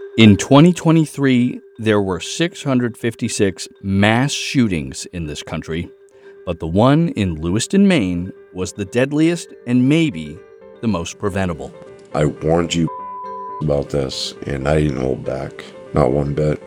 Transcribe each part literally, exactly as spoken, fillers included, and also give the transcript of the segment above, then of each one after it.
In twenty twenty-three, there were six hundred fifty-six mass shootings in this country, but the one in Lewiston, Maine was the deadliest and maybe the most preventable. I warned you about this, and I didn't hold back, not one bit.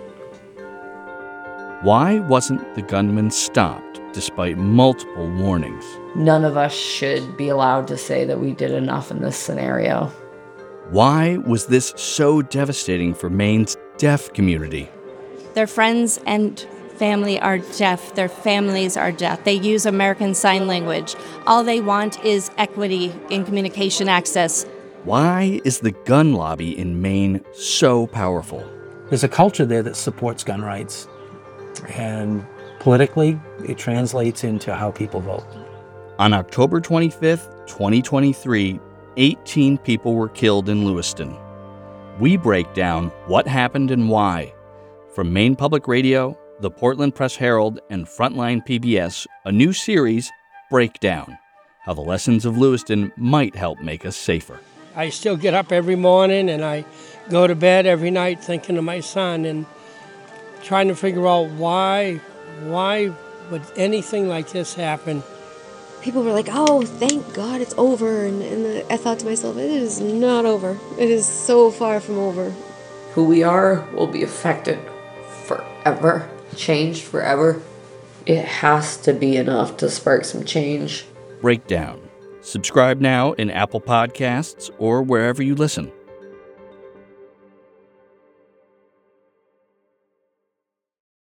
Why wasn't the gunman stopped despite multiple warnings? None of us should be allowed to say that we did enough in this scenario. Why was this so devastating for Maine's deaf community? Their friends and family are deaf. Their families are deaf. They use American Sign Language. All they want is equity in communication access. Why is the gun lobby in Maine so powerful? There's a culture there that supports gun rights. And politically, it translates into how people vote. On October twenty-fifth, twenty twenty-three, eighteen people were killed in Lewiston. We break down what happened and why. From Maine Public Radio, the Portland Press-Herald, and Frontline P B S, a new series, Breakdown, how the lessons of Lewiston might help make us safer. I still get up every morning and I go to bed every night thinking of my son and trying to figure out why, why would anything like this happen? People were like, oh, thank God it's over. And, and I thought to myself, it is not over. It is so far from over. Who we are will be affected forever, changed forever. It has to be enough to spark some change. Breakdown. Subscribe now in Apple Podcasts or wherever you listen.